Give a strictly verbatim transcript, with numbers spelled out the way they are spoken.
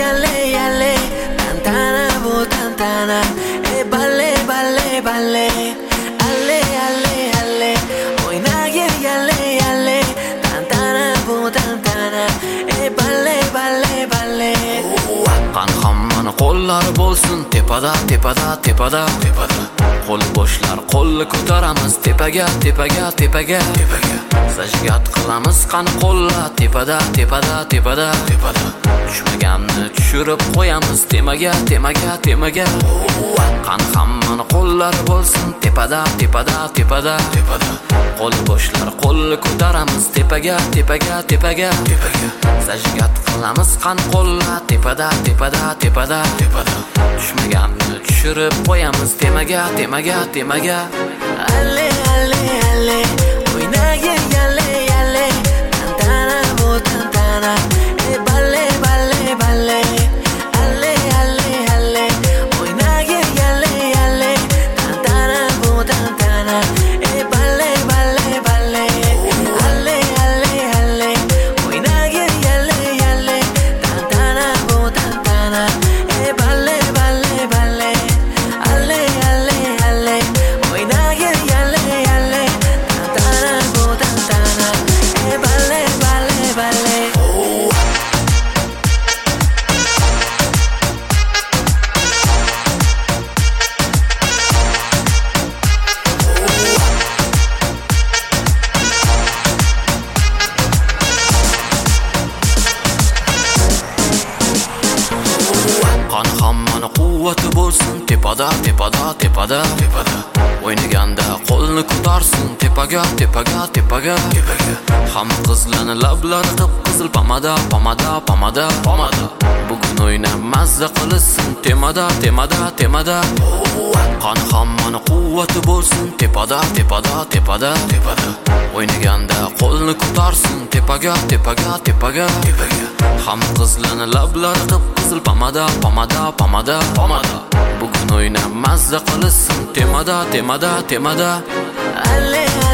alle alle tantana bu tantana e balle balle balle alle alle alle oynagir yalle yalle tantana bu tantana e balle balle balle Qan hammani qo'llari bo'lsin tepada tepada tepada tepada qo'l boshlar qo'lni ko'taramiz tepaga tepaga tepaga tepaga sajgat qilamiz qani qo'llar tepada tepada tepada tepada tushmaganni tushirib qo'yamiz temaga temaga temaga qan hammani qo'llari bo'lsin tepada tepada tepada tepada qo'l boshlar qo'lni ko'taramiz tepaga tepaga tepaga tepaga sajgat qilamiz qani qo'llar tepada tepada tepada tepada tushmaganni tushirib qo'yamiz temaga temaga temaga alle alle alle oynagir yalle yalle tantana bu tantana e balle balle balle alle alle alle oynagir yalle yalle tantana bu tantana e balle balle balle alle alle alle oynagir yalle yalle tantana bu tantana e balle balle balle alle alle alle oynagir yalle yalle tantana bu tantana e balle balle balle Qan hammani quvvati bo'lsin tepada tepada tepada tepada o'ynaganda qo'lni ko'tarsin tepaga tepaga tepaga tepaga hamma qizlarni lablari qip-qizil pomada pomada pomada pomada bugun o'ynab mazza qilsin temada temada temada qan hammani quvvati bo'lsin tepada tepada tepada tepada o'ynaganda qo'lni ko'tarsin tepaga tepaga tepaga tepaga hamma qizlarni lablari qip-qizil pomada pomada pomada pomada bugun o'ynab mazza qilsin temada temada temada alle